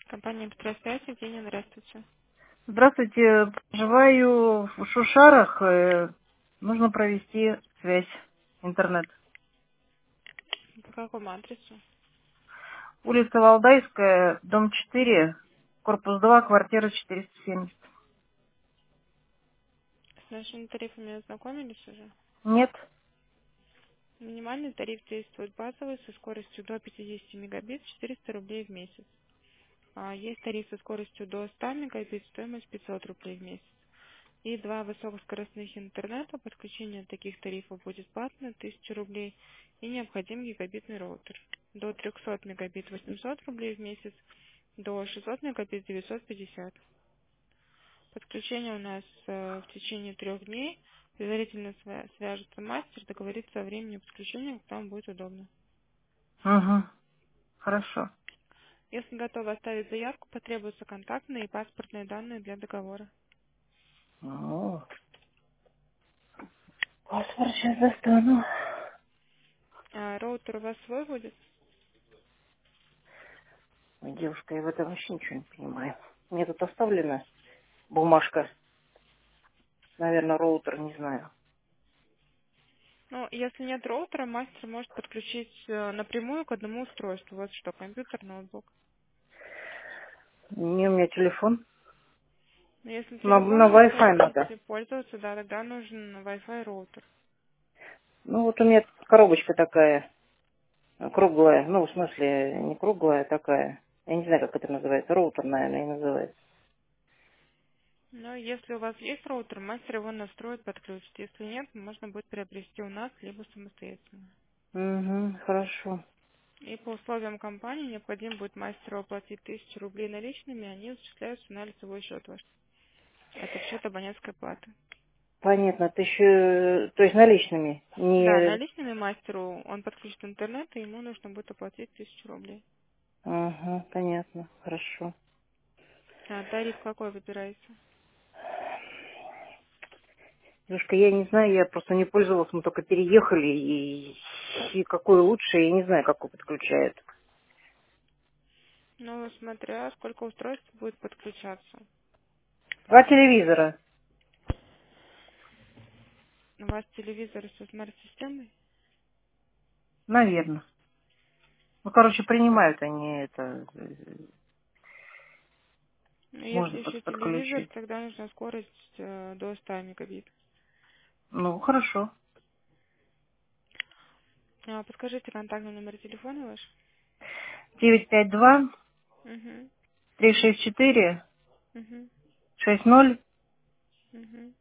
Компания «Петросвязь», Евгения, здравствуйте. Здравствуйте, проживаю в Шушарах. Нужно провести связь, интернет. По какому адресу? Улица Валдайская, дом 4, корпус 2, квартира 470. С нашими тарифами ознакомились уже? Нет? Минимальный тариф действует базовый со скоростью до 50 мегабит, 400 рублей в месяц. Есть тариф со скоростью до 100 мегабит, стоимость 500 рублей в месяц. И два высокоскоростных интернета, подключение таких тарифов будет платно, 1000 рублей, и необходим гигабитный роутер. До 300 мегабит 800 рублей в месяц, до 600 мегабит 950. Подключение у нас в течение 3 дней. Предварительно свяжется мастер, договорится о времени подключения, когда вам будет удобно. Угу, хорошо. Если готовы оставить заявку, потребуются контактные и паспортные данные для договора. О, паспорт сейчас достану. Роутер у вас свой будет? Ой, девушка, я в этом вообще ничего не понимаю. Мне тут оставлена бумажка. Наверное, роутер, не знаю. Ну, если нет роутера, мастер может подключить напрямую к одному устройству. Вот что, компьютер, ноутбук. Не, у меня телефон. Но если На телефоном Wi-Fi надо. хотите пользоваться, да, тогда нужен Wi-Fi роутер. Ну, вот у меня коробочка такая. Круглая, ну, в смысле, не круглая, а такая. Я не знаю, как это называется. Роутер, наверное, и называется. Но если у вас есть роутер, мастер его настроит, подключит. Если нет, можно будет приобрести у нас, либо самостоятельно. Угу, хорошо. И по условиям компании необходимо будет мастеру оплатить 1000 рублей наличными, они зачисляются на лицевой счет ваш. Это в счет абонентской платы. Понятно, ты еще, то есть наличными, Да, не... наличными мастеру он подключит интернет, и ему нужно будет оплатить 1000 рублей. Ага, понятно, хорошо. Тариф какой выбираете? Девушка, я не знаю, я просто не пользовалась, мы только переехали, и какой лучше, я не знаю, какой подключают. Ну, смотря сколько устройств будет подключаться. Два телевизора, У вас телевизор со смарт-системой? наверное. Ну, короче, принимают они это, Ну, можно если еще телевизор, подключить. тогда нужна скорость до 100 мегабит. Ну, хорошо. Подскажите контактный номер телефона ваш. 952 Угу, 364 угу, 6099. угу.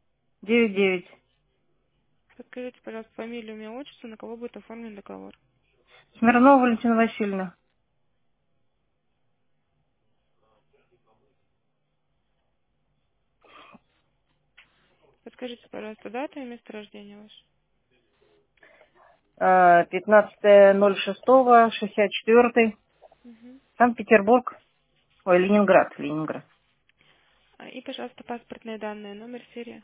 Подскажите, пожалуйста, фамилию, имя, отчество, на кого будет оформлен договор. Смирнова Валентина Васильевна. Подскажите, пожалуйста, дату и место рождения ваше. 15.06.64. Угу. Санкт-Петербург. Ой, Ленинград. Ленинград. И, пожалуйста, паспортные данные, номер, серия.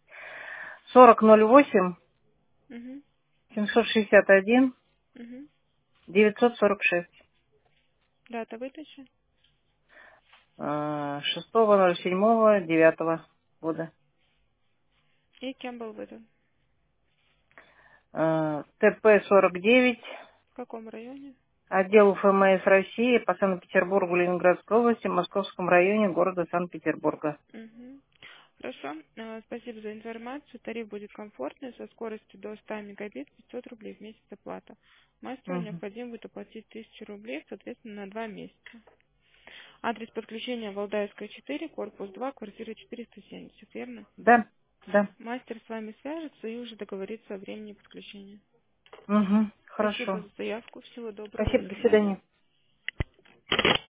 4008 Угу, 761 угу. 946. Дата выдачи. 6.07.9 года. И кем был выдан. ТП-49. В каком районе. Отдел ФМС России по Санкт-Петербургу, Ленинградской области, Московском районе города Санкт-Петербурга. Угу. Хорошо. Спасибо за информацию. Тариф будет комфортный, со скоростью до 100 мегабит, 500 рублей в месяц оплата. Мастеру Мгм. необходимо будет оплатить 1000 рублей, соответственно, на 2 месяца. Адрес подключения Валдайская 4, корпус 2, квартира 470, верно? Да, да. Мастер с вами свяжется и уже договорится о времени подключения. Угу. Спасибо Хорошо. за заявку. Всего доброго. До Спасибо, до свидания. свидания.